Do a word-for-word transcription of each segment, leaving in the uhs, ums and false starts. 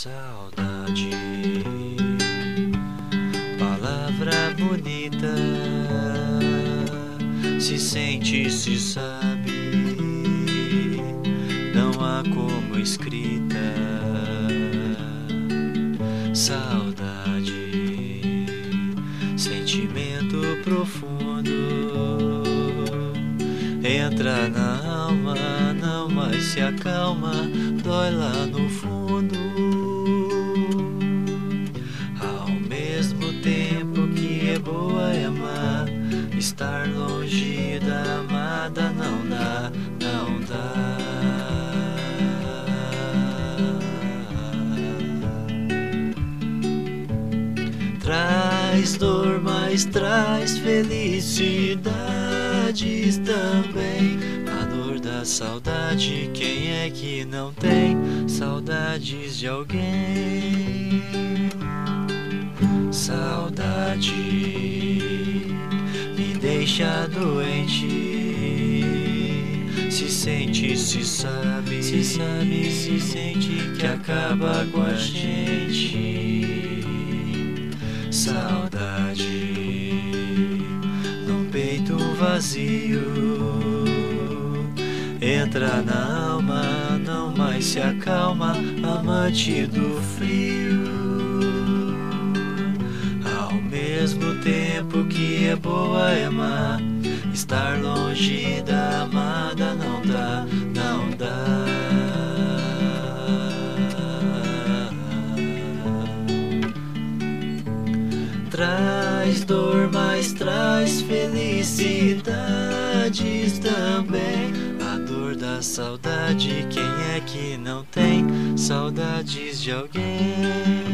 Saudade, palavra bonita, se sente, se sabe, não há como escrita. Saudade, sentimento profundo, entra na alma, não mais se acalma, dói lá no fundo. Ao mesmo tempo que é boa é amar, estar longe da amada não dá, não dá. Traz dor, mas traz felicidades também. A dor da saudade, quem é que não tem saudades de alguém? Saudade me deixa doente, se sente, se sabe, se sabe, se sente que acaba com a gente. Saudade num peito vazio, entra na alma, não mais se acalma, amante do frio. Ao mesmo tempo que é boa é amar, estar longe da amada não dá, não dá. Traz dor, mas traz felicidades também. A dor da saudade, quem é que não tem saudades de alguém?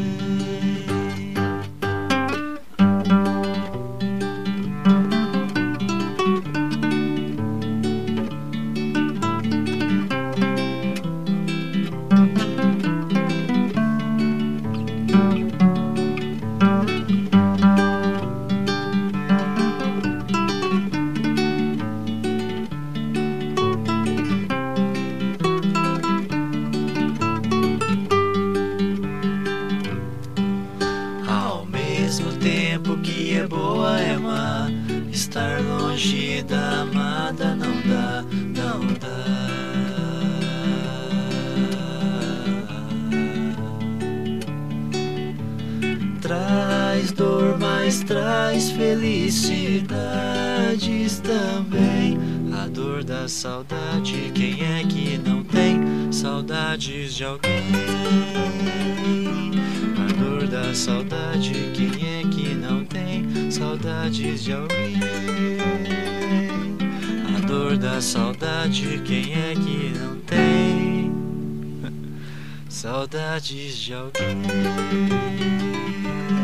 Ao mesmo tempo que é boa é amar, estar longe da amada não dá, não dá. Traz dor, mas traz felicidades também. A dor da saudade, quem é que não tem saudades de alguém? A dor da saudade, quem é que não tem saudades de alguém? A dor da saudade, quem é que não tem saudades de alguém?